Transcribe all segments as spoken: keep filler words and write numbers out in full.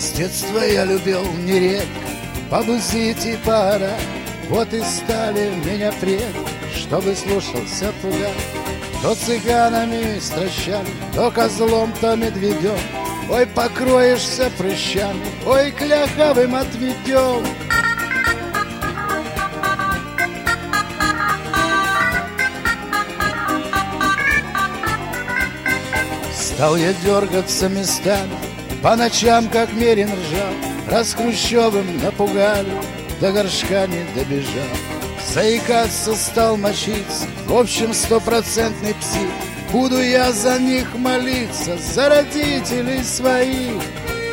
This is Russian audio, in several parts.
С детства я любил нередко побузить и поорать. Вот и стали меня предки, чтобы слушался туда. То цыганами стращали, то козлом, то медведем. Ой, покроешься прыщами, ой, кляховым отведем. Стал я дергаться местами, по ночам, как мерин ржал. Раз Хрущевым напугали, до горшка не добежал. Заикаться стал, мочиться, в общем, стопроцентный псих. Буду я за них молиться, за родителей своих.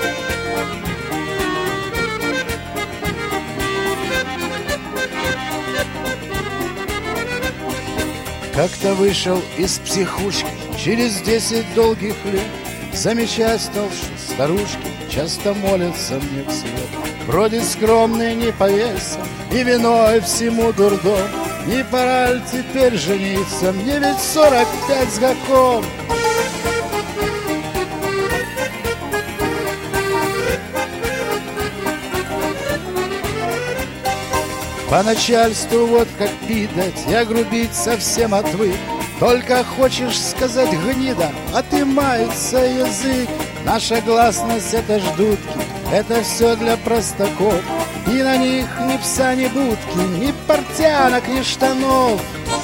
Как-то вышел из психушки через десять долгих лет, замечая стал, что старушки часто молятся мне вслед. Вроде скромный, не повеса, и виной всему дурдом. Не пора ли теперь жениться, мне ведь сорок пять с гаком. По начальству вот как пидать, я грубить совсем отвык. Только хочешь сказать гнида, а ты мается язык. Наша гласность — это ждутки, это все для простаков. И на них ни пса, ни будки, ни портянок, ни штанов.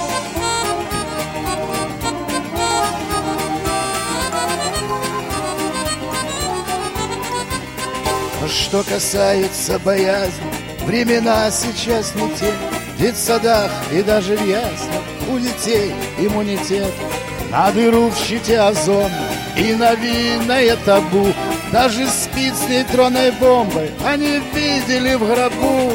А что касается боязни, времена сейчас не те. В детсадах и даже в яслях у детей иммунитет. На дыру в щите озона и на винное табу. Даже спит с нейтронной бомбой они видели в гробу.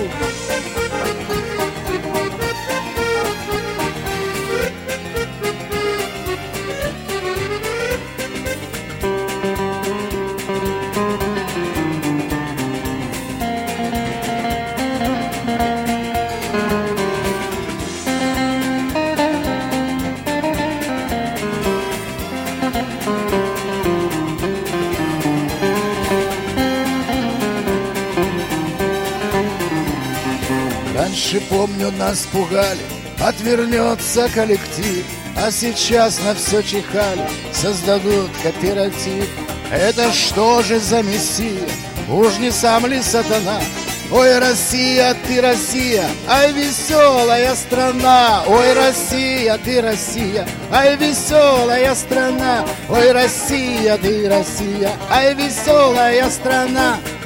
Раньше, помню, нас пугали, отвернется коллектив. А сейчас на все чихали, создадут кооператив. Это что же за мессия? Уж не сам ли сатана? Ой, Россия, ты Россия, ай, веселая страна. Ой, Россия, ты Россия, ай, веселая страна. Ой, Россия, ты Россия, ай, веселая страна.